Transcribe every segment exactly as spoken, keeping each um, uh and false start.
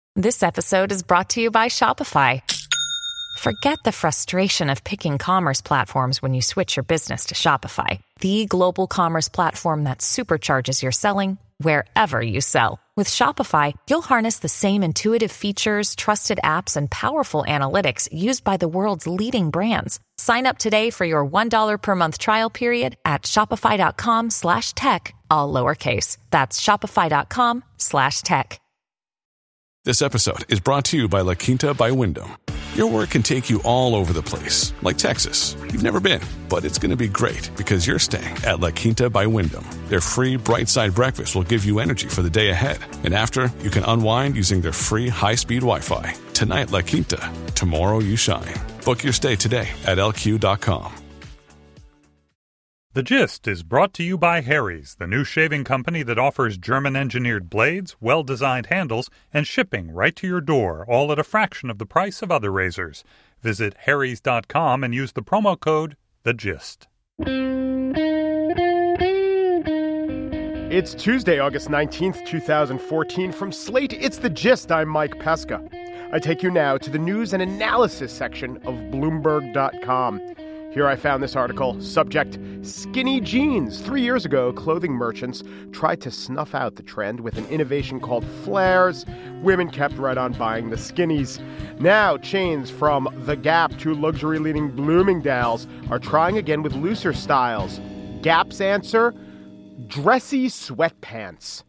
This episode is brought to you by Shopify. Forget the frustration of picking commerce platforms when you switch your business to Shopify, the global commerce platform that supercharges your selling wherever you sell. With Shopify, you'll harness the same intuitive features, trusted apps, and powerful analytics used by the world's leading brands. Sign up today for your one dollar per month trial period at shopify.com slash tech, all lowercase. That's shopify.com slash tech. This episode is brought to you by La Quinta by Wyndham. Your work can take you all over the place, like Texas. You've never been, but it's going to be great because you're staying at La Quinta by Wyndham. Their free Bright Side breakfast will give you energy for the day ahead. And after, you can unwind using their free high-speed Wi-Fi. Tonight, La Quinta. Tomorrow, you shine. Book your stay today at L Q dot com. The Gist is brought to you by Harry's, the new shaving company that offers German-engineered blades, well-designed handles, and shipping right to your door, all at a fraction of the price of other razors. Visit harrys dot com and use the promo code The Gist. It's Tuesday, August nineteenth, twenty fourteen. From Slate, it's The Gist. I'm Mike Pesca. I take you now to the news and analysis section of Bloomberg dot com. Here I found this article. Subject, skinny jeans. Three years ago, clothing merchants tried to snuff out the trend with an innovation called flares. Women kept right on buying the skinnies. Now, chains from The Gap to luxury-leading Bloomingdale's are trying again with looser styles. Gap's answer? Dressy sweatpants.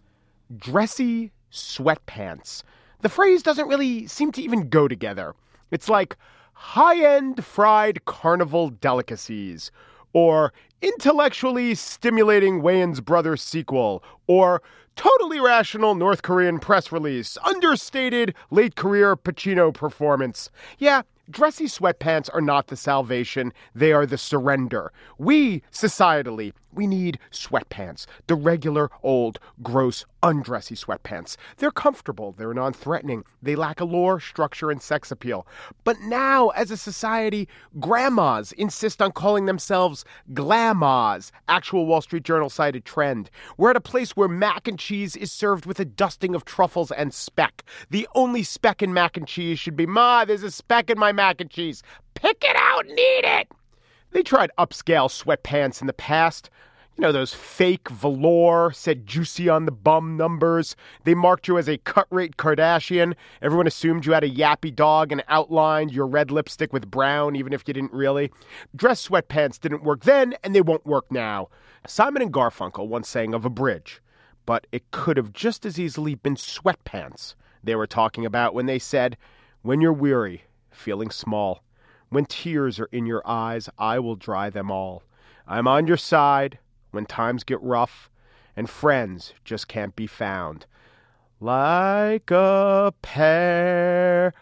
Dressy sweatpants. The phrase doesn't really seem to even go together. It's like high-end fried carnival delicacies, or intellectually stimulating Wayans Brothers sequel, or totally rational North Korean press release, understated late-career Pacino performance. Yeah, dressy sweatpants are not the salvation. They are the surrender. We, societally, we need sweatpants. The regular, old, gross, undressy sweatpants. They're comfortable. They're non-threatening. They lack allure, structure, and sex appeal. But now, as a society, grandmas insist on calling themselves glamas. Actual Wall Street Journal cited trend. We're at a place where mac and cheese is served with a dusting of truffles and speck. The only speck in mac and cheese should be, Ma, there's a speck in my mac and cheese. Pick it out and eat it. They tried upscale sweatpants in the past. You know, those fake velour, said juicy on the bum numbers. They marked you as a cut-rate Kardashian. Everyone assumed you had a yappy dog and outlined your red lipstick with brown, even if you didn't really. Dress sweatpants didn't work then, and they won't work now. Simon and Garfunkel once sang of a bridge, but it could have just as easily been sweatpants they were talking about when they said, when you're weary, feeling small, when tears are in your eyes, I will dry them all. I'm on your side when times get rough and friends just can't be found. Like a pair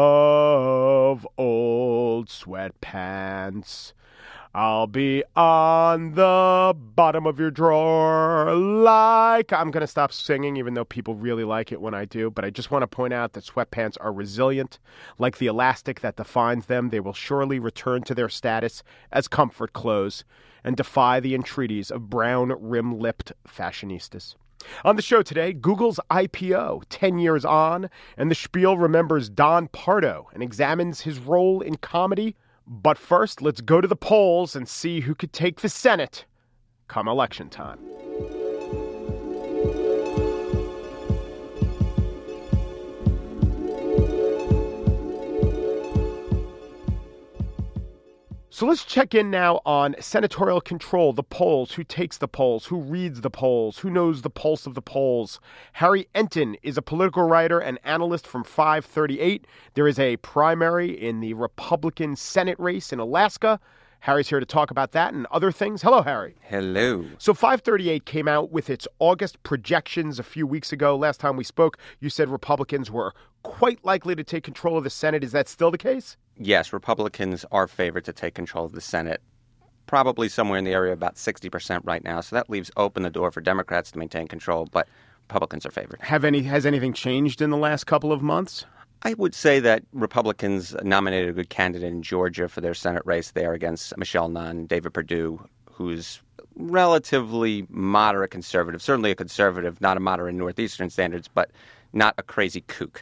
of old sweatpants, I'll be on the bottom of your drawer like... I'm going to stop singing, even though people really like it when I do. But I just want to point out that sweatpants are resilient. Like the elastic that defines them, they will surely return to their status as comfort clothes and defy the entreaties of brown, rim-lipped fashionistas. On the show today, Google's I P O, ten years on, and the Spiel remembers Don Pardo and examines his role in comedy. But first, let's go to the polls and see who could take the Senate come election time. So let's check in now on senatorial control, the polls, who takes the polls, who reads the polls, who knows the pulse of the polls. Harry Enton is a political writer and analyst from five thirty-eight. There is a primary in the Republican Senate race in Alaska. Harry's here to talk about that and other things. Hello, Harry. Hello. So five thirty-eight came out with its August projections a few weeks ago. Last time we spoke, you said Republicans were quite likely to take control of the Senate. Is that still the case? Yes, Republicans are favored to take control of the Senate, probably somewhere in the area of about sixty percent right now. So that leaves open the door for Democrats to maintain control, but Republicans are favored. Have any has anything changed in the last couple of months? I would say that Republicans nominated a good candidate in Georgia for their Senate race there against Michelle Nunn, David Perdue, who's relatively moderate conservative, certainly a conservative, not a moderate in Northeastern standards, but not a crazy kook.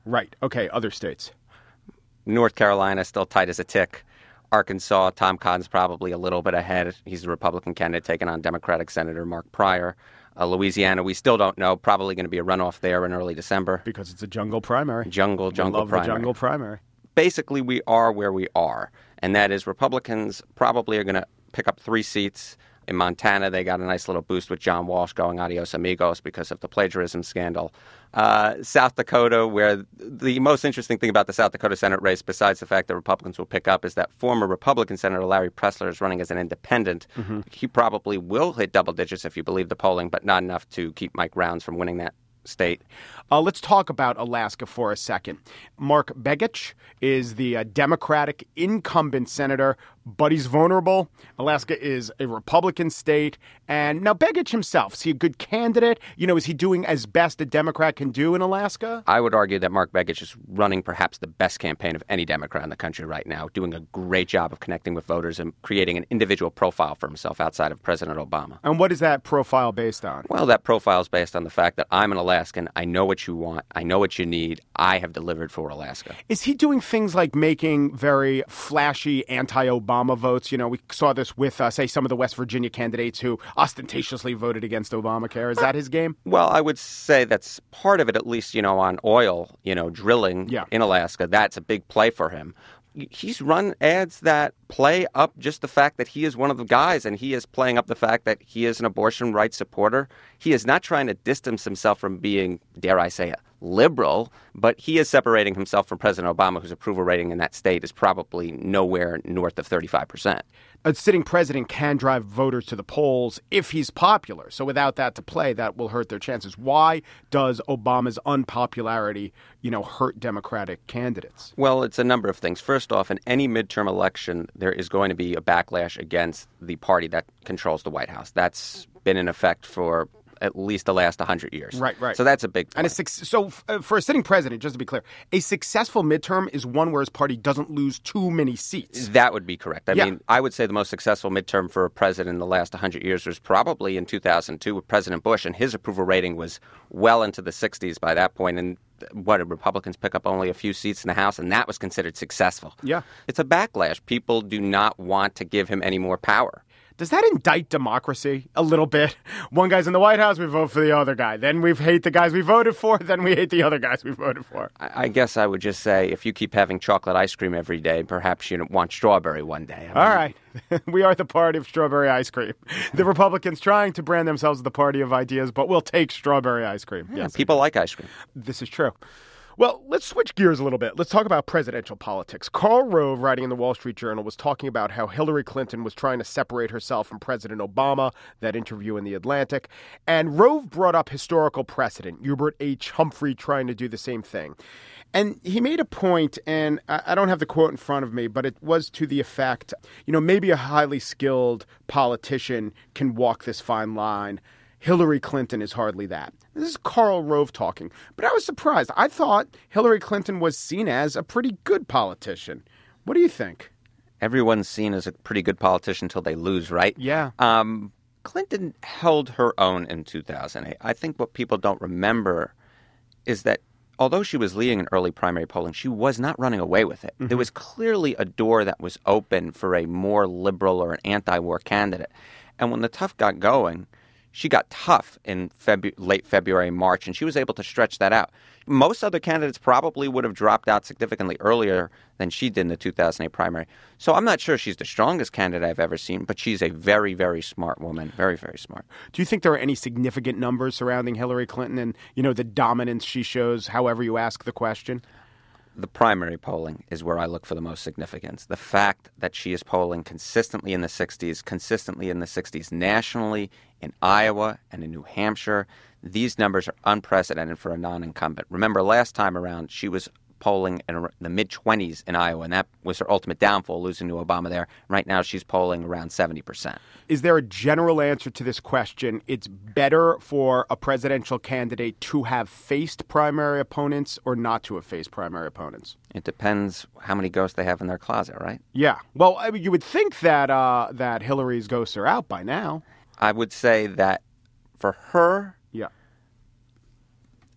Right. Okay, other states. North Carolina still tight as a tick. Arkansas, Tom Cotton's probably a little bit ahead. He's a Republican candidate taking on Democratic Senator Mark Pryor. Uh, Louisiana, we still don't know. Probably going to be a runoff there in early December. Because it's a jungle primary. Jungle, jungle we love primary. the jungle primary. Basically, we are where we are. And that is Republicans probably are going to pick up three seats. In Montana, they got a nice little boost with John Walsh going adios amigos because of the plagiarism scandal. Uh, South Dakota, where the most interesting thing about the South Dakota Senate race, besides the fact that Republicans will pick up, is that former Republican Senator Larry Pressler is running as an independent. Mm-hmm. He probably will hit double digits if you believe the polling, but not enough to keep Mike Rounds from winning that state. Uh, let's talk about Alaska for a second. Mark Begich is the uh, Democratic incumbent senator, but he's vulnerable. Alaska is a Republican state. And now Begich himself, is he a good candidate? You know, is he doing as best a Democrat can do in Alaska? I would argue that Mark Begich is running perhaps the best campaign of any Democrat in the country right now, doing a great job of connecting with voters and creating an individual profile for himself outside of President Obama. And what is that profile based on? Well, that profile is based on the fact that I'm an Alaskan. I know what you want. I know what you need. I have delivered for Alaska. Is he doing things like making very flashy anti-Obama votes? You know, we saw this with, uh, say, some of the West Virginia candidates who ostentatiously voted against Obamacare. Is that his game? Well, I would say that's part of it, at least, you know, on oil, you know, drilling yeah. in Alaska. That's a big play for him. He's run ads that play up just the fact that he is one of the guys, and he is playing up the fact that he is an abortion rights supporter. He is not trying to distance himself from being, dare I say it, liberal, but he is separating himself from President Obama, whose approval rating in that state is probably nowhere north of thirty-five percent. A sitting president can drive voters to the polls if he's popular. So without that to play, that will hurt their chances. Why does Obama's unpopularity, you know, hurt Democratic candidates? Well, it's a number of things. First off, in any midterm election, there is going to be a backlash against the party that controls the White House. That's been in effect for at least the last one hundred years. Right, right. So that's a big point. And a su- so uh, for a sitting president, just to be clear, a successful midterm is one where his party doesn't lose too many seats. That would be correct. I yeah. mean, I would say the most successful midterm for a president in the last one hundred years was probably in two thousand two with President Bush, and his approval rating was well into the sixties by that point. And what, did Republicans pick up only a few seats in the House, and that was considered successful. Yeah. It's a backlash. People do not want to give him any more power. Does that indict democracy a little bit? One guy's in the White House, we vote for the other guy. Then we hate the guys we voted for. Then we hate the other guys we voted for. I, I guess I would just say if you keep having chocolate ice cream every day, perhaps you want strawberry one day. I mean, all right. We are the party of strawberry ice cream. The Republicans trying to brand themselves as the party of ideas, but we'll take strawberry ice cream. Yeah, yes, people like ice cream. This is true. Well, let's switch gears a little bit. Let's talk about presidential politics. Karl Rove, writing in the Wall Street Journal, was talking about how Hillary Clinton was trying to separate herself from President Obama, that interview in The Atlantic. And Rove brought up historical precedent, Hubert H. Humphrey trying to do the same thing. And he made a point, and I don't have the quote in front of me, but it was to the effect, you know, maybe a highly skilled politician can walk this fine line. Hillary Clinton is hardly that. This is Karl Rove talking. But I was surprised. I thought Hillary Clinton was seen as a pretty good politician. What do you think? Everyone's seen as a pretty good politician until they lose, right? Yeah. Um, Clinton held her own in two thousand eight. I think what people don't remember is that although she was leading in early primary polling, she was not running away with it. Mm-hmm. There was clearly a door that was open for a more liberal or an anti-war candidate. And when the tough got going, she got tough in Febu- late February, March, and she was able to stretch that out. Most other candidates probably would have dropped out significantly earlier than she did in the two thousand eight primary. So I'm not sure she's the strongest candidate I've ever seen, but she's a very, very smart woman. Very, very smart. Do you think there are any significant numbers surrounding Hillary Clinton and, you know, the dominance she shows, however you ask the question? The primary polling is where I look for the most significance. The fact that she is polling consistently in the sixties, consistently in the sixties nationally, in Iowa and in New Hampshire, these numbers are unprecedented for a non-incumbent. Remember, last time around, she was polling in the mid-twenties in Iowa, and that was her ultimate downfall, losing to Obama there. Right now, she's polling around seventy percent. Is there a general answer to this question? It's better for a presidential candidate to have faced primary opponents or not to have faced primary opponents? It depends how many ghosts they have in their closet, right? Yeah. Well, I mean, you would think that uh, that Hillary's ghosts are out by now. I would say that for her, yeah,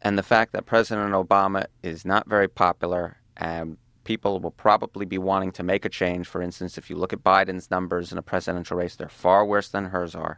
and the fact that President Obama is not very popular, and people will probably be wanting to make a change. For instance, if you look at Biden's numbers in a presidential race, they're far worse than hers are.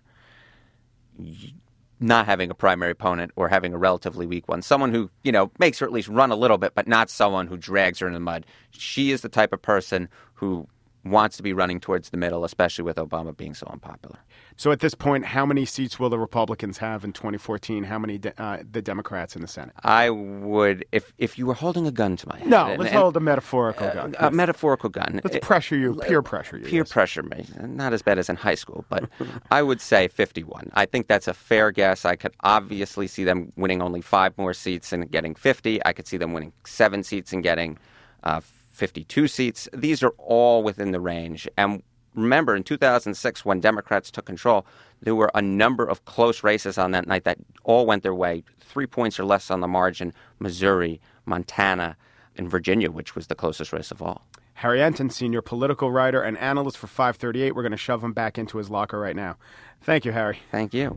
Not having a primary opponent or having a relatively weak one, someone who, you know, makes her at least run a little bit, but not someone who drags her in the mud. She is the type of person who wants to be running towards the middle, especially with Obama being so unpopular. So at this point, how many seats will the Republicans have in twenty fourteen? How many de- uh, the Democrats in the Senate? I would, if if you were holding a gun to my head. No, and, let's and, hold a metaphorical uh, gun. A yes. metaphorical gun. Let's pressure you, peer pressure you. Peer yes. pressure me. Not as bad as in high school, but I would say fifty-one. I think that's a fair guess. I could obviously see them winning only five more seats and getting fifty. I could see them winning seven seats and getting uh, fifty-two seats. These are all within the range. And remember, in two thousand six, when Democrats took control, there were a number of close races on that night that all went their way. Three points or less on the margin. Missouri, Montana, and Virginia, which was the closest race of all. Harry Enten, senior political writer and analyst for five thirty-eight. We're going to shove him back into his locker right now. Thank you, Harry. Thank you.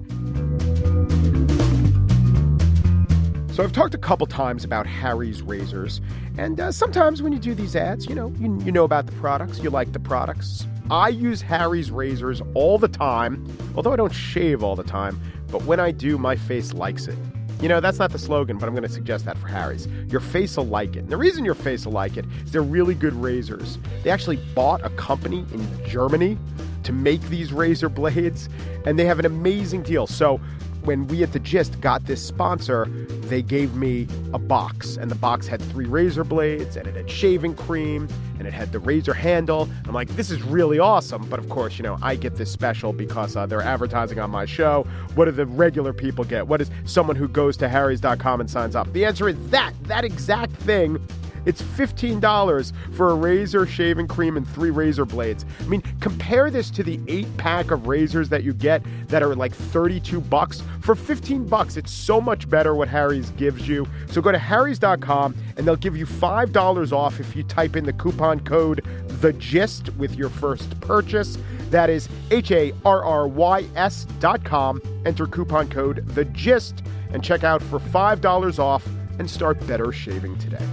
So I've talked a couple times about Harry's razors, and uh, sometimes when you do these ads, you know, you, you know about the products, you like the products. I use Harry's razors all the time, although I don't shave all the time, but when I do, my face likes it. You know, that's not the slogan, but I'm going to suggest that for Harry's. Your face will like it. And the reason your face will like it is they're really good razors. They actually bought a company in Germany to make these razor blades, and they have an amazing deal. So when we at The Gist got this sponsor, they gave me a box, and the box had three razor blades, and it had shaving cream, and it had the razor handle. I'm like, this is really awesome. But of course, you know, I get this special because uh, they're advertising on my show. What do the regular people get? What is someone who goes to harrys dot com and signs up? The answer is that, that exact thing. It's fifteen dollars for a razor, shaving cream, and three razor blades. I mean, compare this to the eight pack of razors that you get that are like thirty-two bucks. For fifteen bucks, it's so much better what Harry's gives you. So go to harrys dot com and they'll give you five dollars off if you type in the coupon code THEGIST with your first purchase. That is H A R R Y S dot com. Enter coupon code THEGIST and check out for five dollars off and start better shaving today.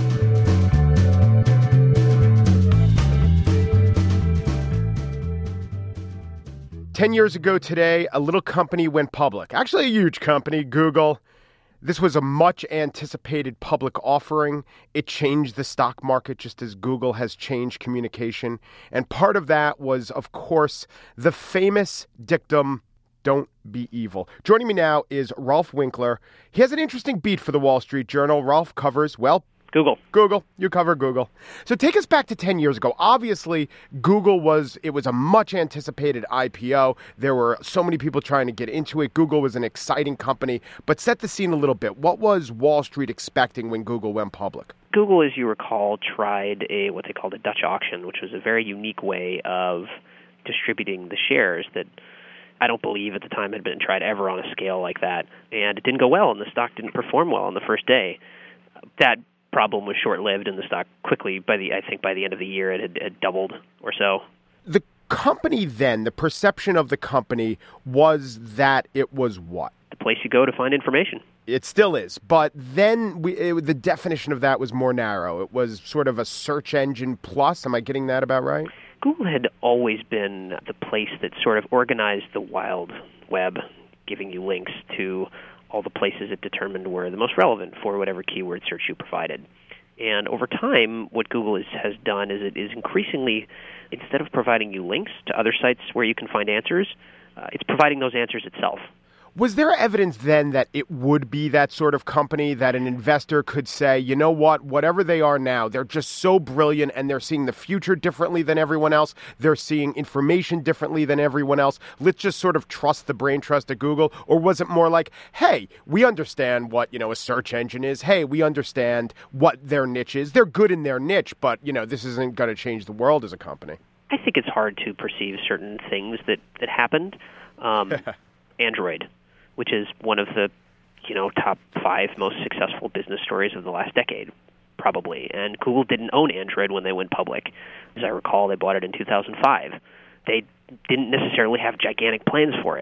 Ten years ago today, a little company went public. Actually, a huge company, Google. This was a much anticipated public offering. It changed the stock market just as Google has changed communication. And part of that was, of course, the famous dictum, don't be evil. Joining me now is Rolf Winkler. He has an interesting beat for the Wall Street Journal. Rolf covers, well, Google. Google. You cover Google. So take us back to ten years ago. Obviously, Google was, it was a much anticipated I P O. There were so many people trying to get into it. Google was an exciting company. But set the scene a little bit. What was Wall Street expecting when Google went public? Google, as you recall, tried a what they called a Dutch auction, which was a very unique way of distributing the shares that I don't believe at the time had been tried ever on a scale like that. And it didn't go well, and the stock didn't perform well on the first day. That problem was short-lived, and the stock quickly, by the I think by the end of the year, it had, had doubled or so. The company then, the perception of the company was that it was what? The place you go to find information. It still is, but then we, it, the definition of that was more narrow. It was sort of a search engine plus. Am I getting that about right? Google had always been the place that sort of organized the wild web, giving you links to all the places it determined were the most relevant for whatever keyword search you provided. And over time, what Google is, has done is it is increasingly, instead of providing you links to other sites where you can find answers, uh, it's providing those answers itself. Was there evidence then that it would be that sort of company that an investor could say, you know what, whatever they are now, they're just so brilliant and they're seeing the future differently than everyone else. They're seeing information differently than everyone else. Let's just sort of trust the brain trust of Google. Or was it more like, hey, we understand what, you know, a search engine is. Hey, we understand what their niche is. They're good in their niche, but, you know, this isn't going to change the world as a company. I think it's hard to perceive certain things that, that happened. Um, Android, which is one of the, you know, top five most successful business stories of the last decade, probably. And Google didn't own Android when they went public. As I recall, they bought it in two thousand five. They didn't necessarily have gigantic plans for it.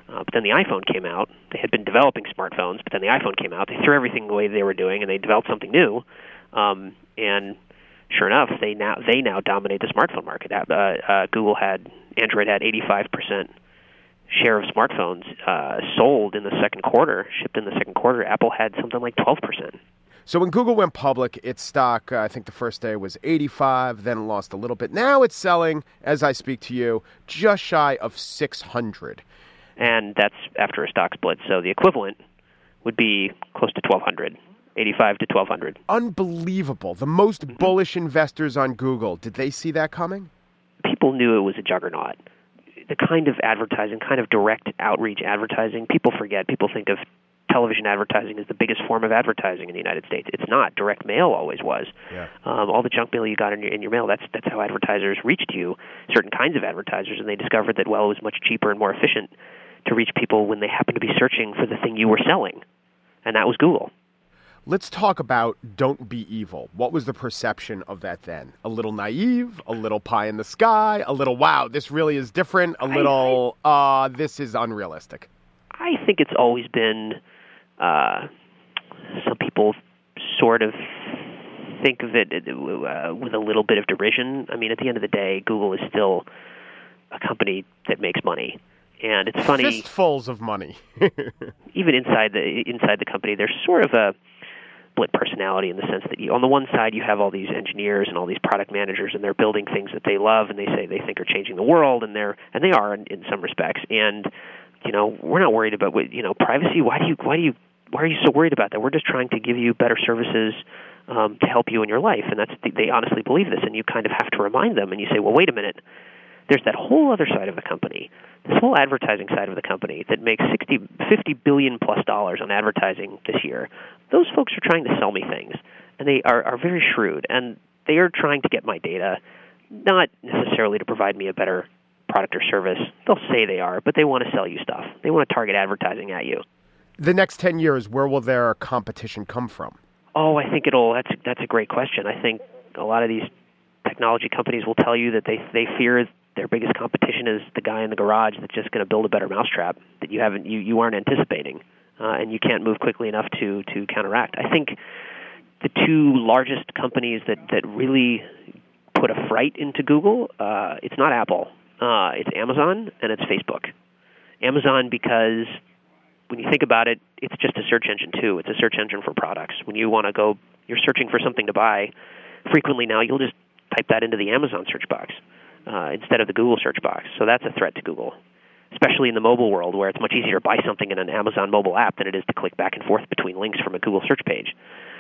Uh, but then the iPhone came out. They had been developing smartphones, but then the iPhone came out. They threw everything the way they were doing, and they developed something new. Um, and sure enough, they now they now dominate the smartphone market. Uh, uh, Google had Android had eighty-five percent share of smartphones uh, sold in the second quarter, shipped in the second quarter. Apple had something like twelve percent. So when Google went public, its stock, uh, I think the first day was eighty-five, then lost a little bit. Now it's selling, as I speak to you, just shy of six hundred. And that's after a stock split. So the equivalent would be close to twelve hundred, eighty-five to twelve hundred. Unbelievable. The most mm-hmm. bullish investors on Google, did they see that coming? People knew it was a juggernaut. The kind of advertising, kind of direct outreach advertising, people forget. People think of television advertising as the biggest form of advertising in the United States. It's not. Direct mail always was. Yeah. Um, all the junk mail you got in your, in your mail, that's that's how advertisers reached you, certain kinds of advertisers, and they discovered that, well, it was much cheaper and more efficient to reach people when they happened to be searching for the thing you were selling, and that was Google. Let's talk about Don't Be Evil. What was the perception of that then? A little naive, a little pie in the sky, a little, wow, this really is different, a little, I, I, uh, this is unrealistic? I think it's always been, uh, some people sort of think of it uh, with a little bit of derision. I mean, at the end of the day, Google is still a company that makes money. And it's funny. Fistfuls of money. Even inside the inside the company, there's sort of a split personality in the sense that you, on the one side you have all these engineers and all these product managers, and they're building things that they love and they say they think are changing the world, and they're and they are in, in some respects. And you know, we're not worried about you know privacy. Why do you why do you why are you so worried about that? We're just trying to give you better services um, to help you in your life, and that's they honestly believe this. And you kind of have to remind them, and you say, well, wait a minute. There's that whole other side of the company, this whole advertising side of the company that makes sixty, fifty billion plus dollars on advertising this year. Those folks are trying to sell me things, and they are, are very shrewd, and they are trying to get my data, not necessarily to provide me a better product or service. They'll say they are, but they want to sell you stuff. They want to target advertising at you. The next ten years, where will their competition come from? Oh, I think it'll. That's that's a great question. I think a lot of these technology companies will tell you that they they fear their biggest competition is the guy in the garage that's just going to build a better mousetrap that you haven't you, you aren't anticipating, uh, and you can't move quickly enough to to counteract. I think the two largest companies that, that really put a fright into Google, uh, it's not Apple, uh, it's Amazon and it's Facebook. Amazon because when you think about it, it's just a search engine too. It's a search engine for products. When you want to go, you're searching for something to buy. Frequently now, you'll just type that into the Amazon search box. Uh, instead of the Google search box. So that's a threat to Google, especially in the mobile world where it's much easier to buy something in an Amazon mobile app than it is to click back and forth between links from a Google search page.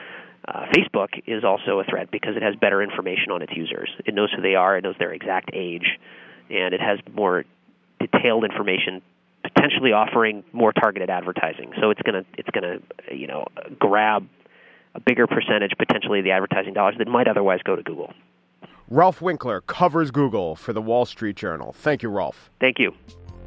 Uh, Facebook is also a threat because it has better information on its users. It knows who they are, it knows their exact age, and it has more detailed information, potentially offering more targeted advertising. So it's going to it's going to you know grab a bigger percentage potentially of the advertising dollars that might otherwise go to Google. Rolf Winkler covers Google for the Wall Street Journal. Thank you, Rolf. Thank you.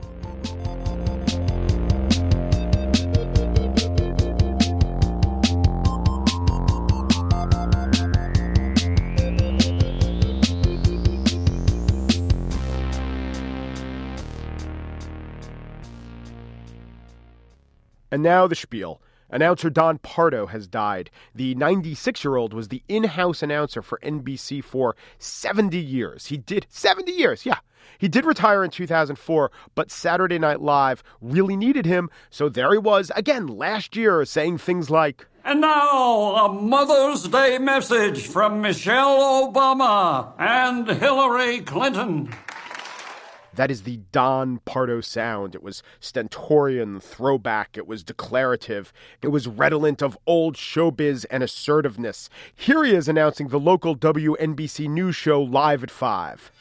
And now the spiel. Announcer Don Pardo has died. The ninety-six-year-old was the in-house announcer for N B C for seventy years. He did seventy years, yeah. He did retire in two thousand four, but Saturday Night Live really needed him, so there he was again last year saying things like, "And now a Mother's Day message from Michelle Obama and Hillary Clinton." That is the Don Pardo sound. It was stentorian, throwback. It was declarative. It was redolent of old showbiz and assertiveness. Here he is announcing the local W N B C News show Live at five.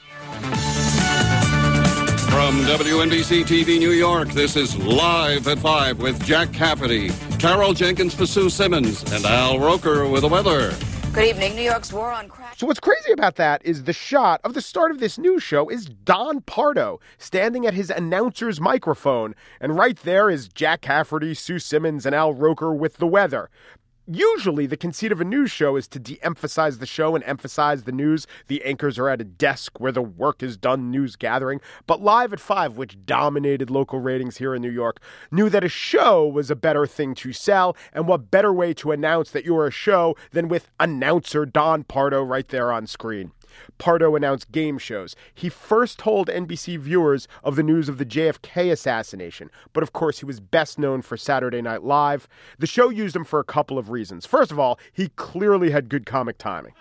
From W N B C T V New York, this is Live at five with Jack Cafferty, Carol Jenkins for Sue Simmons, and Al Roker with the weather. Good evening. New York's war on crack. So what's crazy about that is the shot of the start of this news show is Don Pardo standing at his announcer's microphone. And right there is Jack Cafferty, Sue Simmons, and Al Roker with the weather. Usually, the conceit of a news show is to de-emphasize the show and emphasize the news. The anchors are at a desk where the work is done news gathering. But Live at five, which dominated local ratings here in New York, knew that a show was a better thing to sell. And what better way to announce that you're a show than with announcer Don Pardo right there on screen. Pardo announced game shows. He first told N B C viewers of the news of the J F K assassination, but of course he was best known for Saturday Night Live. The show used him for a couple of reasons. First of all, he clearly had good comic timing.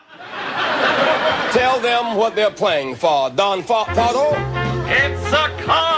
Tell them what they're playing for, Don Pardo. It's a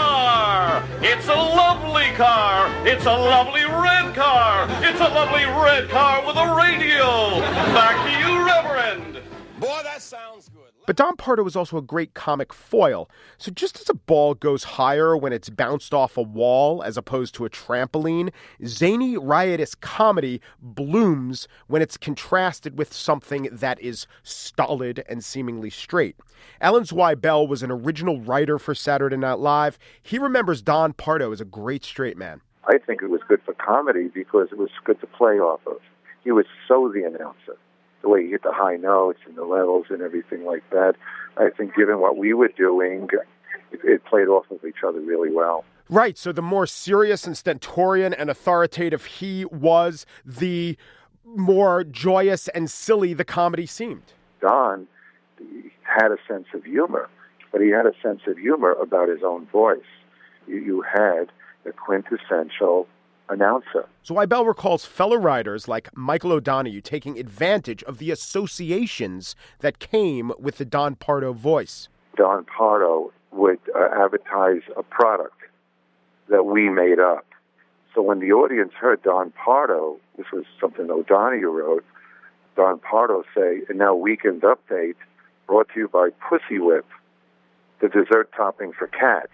car! It's a lovely car! It's a lovely red car! It's a lovely red car with a radio! Back to you, Reverend! Boy, that sounds good. But Don Pardo was also a great comic foil. So just as a ball goes higher when it's bounced off a wall as opposed to a trampoline, zany, riotous comedy blooms when it's contrasted with something that is stolid and seemingly straight. Alan Zweibel was an original writer for Saturday Night Live. He remembers Don Pardo as a great straight man. I think it was good for comedy because it was good to play off of. He was so the announcer. The way he hit the high notes and the levels and everything like that. I think given what we were doing, it, it played off of each other really well. Right, so the more serious and stentorian and authoritative he was, the more joyous and silly the comedy seemed. Don had a sense of humor, but he had a sense of humor about his own voice. You, you had the quintessential announcer. So Zweibel recalls fellow writers like Michael O'Donoghue taking advantage of the associations that came with the Don Pardo voice. Don Pardo would uh, advertise a product that we made up. So when the audience heard Don Pardo, this was something O'Donoghue wrote, Don Pardo say, and now Weekend Update, brought to you by Pussy Whip, the dessert topping for cats.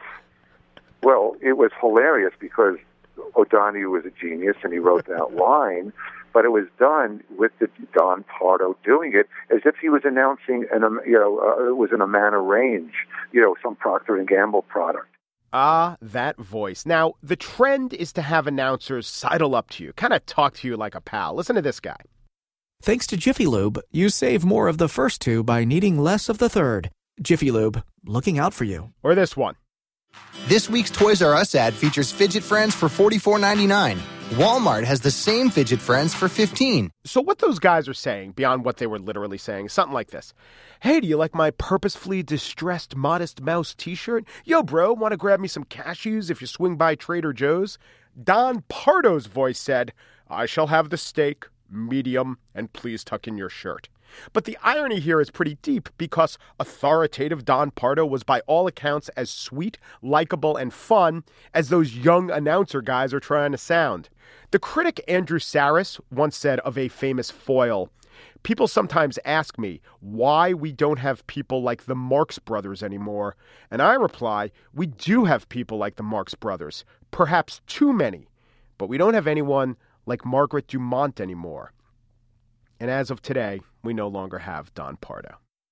Well, it was hilarious because O'Donoghue was a genius, and he wrote that line, but it was done with the Don Pardo doing it as if he was announcing, an, um, you know, uh, it was in a manor range, you know, some Procter and Gamble product. Ah, that voice. Now, the trend is to have announcers sidle up to you, kind of talk to you like a pal. Listen to this guy. Thanks to Jiffy Lube, you save more of the first two by needing less of the third. Jiffy Lube, looking out for you. Or this one. This week's Toys R Us ad features Fidget Friends for forty-four ninety-nine. Walmart has the same Fidget Friends for fifteen dollars. So what those guys are saying, beyond what they were literally saying, is something like this. Hey, do you like my purposefully distressed Modest Mouse t-shirt? Yo, bro, want to grab me some cashews if you swing by Trader Joe's? Don Pardo's voice said, I shall have the steak, medium, and please tuck in your shirt. But the irony here is pretty deep because authoritative Don Pardo was by all accounts as sweet, likable, and fun as those young announcer guys are trying to sound. The critic Andrew Saris once said of a famous foil, people sometimes ask me why we don't have people like the Marx Brothers anymore. And I reply, we do have people like the Marx Brothers, perhaps too many, but we don't have anyone like Margaret Dumont anymore. And as of today, we no longer have Don Pardo.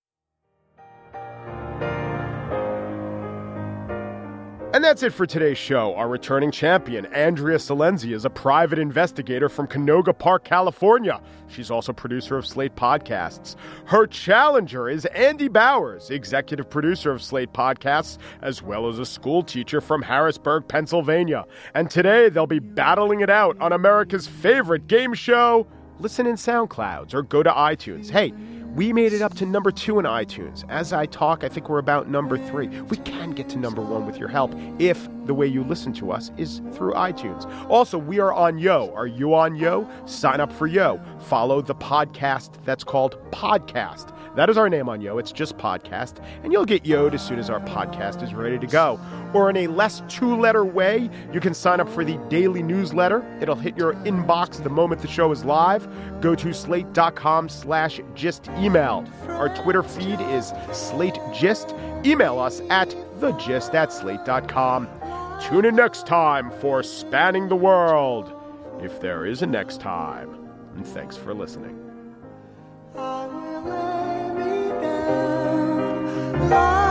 And that's it for today's show. Our returning champion, Andrea Silenzi, is a private investigator from Canoga Park, California. She's also producer of Slate Podcasts. Her challenger is Andy Bowers, executive producer of Slate Podcasts, as well as a school teacher from Harrisburg, Pennsylvania. And today they'll be battling it out on America's favorite game show. Listen in SoundClouds or go to iTunes. Hey, we made it up to number two in iTunes. As I talk, I think we're about number three. We can get to number one with your help if the way you listen to us is through iTunes. Also, we are on Yo. Are you on Yo? Sign up for Yo. Follow the podcast that's called Podcast. That is our name on Yo. It's just Podcast. And you'll get Yo'd as soon as our podcast is ready to go. Or in a less two-letter way, you can sign up for the daily newsletter. It'll hit your inbox the moment the show is live. Go to slate.com slash gist email. Our Twitter feed is Slate Gist. Email us at thegist at slate.com. Tune in next time for Spanning the World, if there is a next time. And thanks for listening. Bye.